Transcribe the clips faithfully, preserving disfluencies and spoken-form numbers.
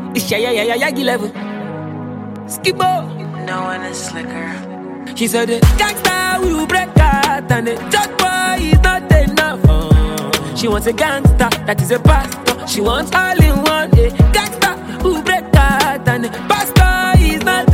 It's yeah, yeah, yeah, yeah, yeah, level. Skibbo. No one is slicker. She said the gangsta will break out and the judge boy is not enough. Uh, she wants a gangsta that is a pastor. She wants all in one. A gangsta will break out and the pastor is not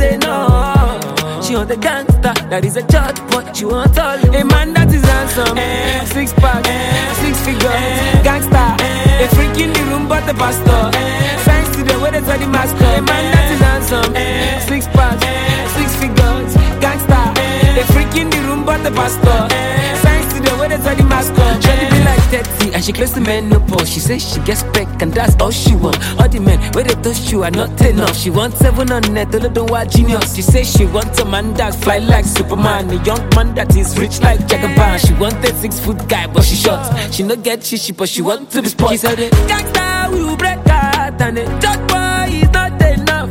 enough. She wants a gangsta that is a judge boy. She wants all in one. A man that is handsome, eh, six pack, eh, six figures, eh, gangsta, eh, a freak in the room but the pastor. Eh, thanks to the way they tell the master. A man that is handsome, eh, six pack, eh, six figures, gangsta. A freak in the room but the pastor. Thanks to the way they tell the mascot. She be like thirty and she claims the menopause. She says she gets peck and that's all she want. All the men where they touch you are not enough. She wants seven on net, all of them are genius. She says she wants a man that fly like Superman, a young man that is rich like Jagaban. She wants a six foot guy but she short. She no get shishi but she want to be sport. She said the gangsta will break out and the judge boy is not enough.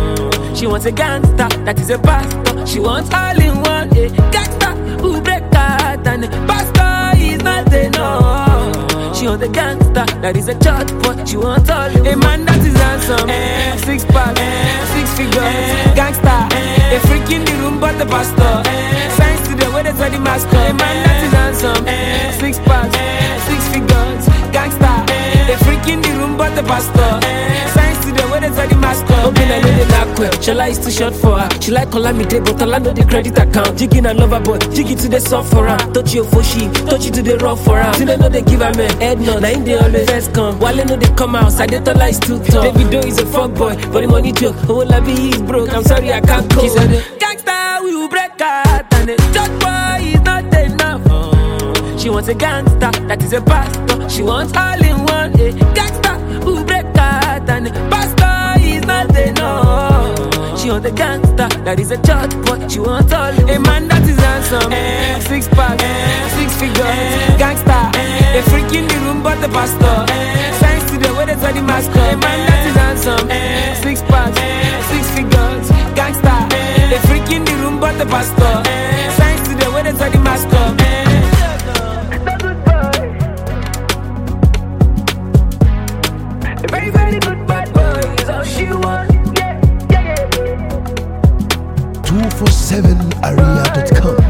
She wants a gangsta that is a pastor. She wants all in one. A gangsta who break out and the pastor is not enough. She wants a gangsta that is a church, but she wants all in one. A man that is handsome, eh, six pack, eh, six figures, eh, gangsta, eh, a freak in the room but the pastor. Eh, thanks to the way they tell the mascot. A man that is handsome, eh, six pack, eh, six figures, gangsta, eh, a freak in the room but the pastor. Eh, thanks to the way they tell the mascot. Okay, I know the dark well. Shala is too short for her. She like calamity, but I know the credit account. Jigging and lover boy, jiggy to the soft for her. Touch your fushi, touch it to the rough for her. Till they know they give her man head nod. Now in they always first come. While they know they come out, I tell her is too tough. Davido is a fuck boy, but the money joke. Oh, la be is broke. I'm sorry I can't cope. She said the gangsta will break out and the judge boy is not enough. She wants a gangsta that is a pastor. She wants all in one. A gangsta who break out and the pastor is not enough. She wants a gangsta that is a church, but she wants all in one. A man that is handsome, eh, six pack, eh, six figures, eh, gangsta, eh, a freak in the room but the pastor. Eh, thanks to the way they tell the mascot. A man that is handsome, eh, six pack, eh, six figures, gangsta, eh, a freak in the room but the pastor. Eh, thanks to the way they tell the mascot. Eh, A very, very good bad boy is all she wants. Yeah, yeah, yeah. two four seven area dot com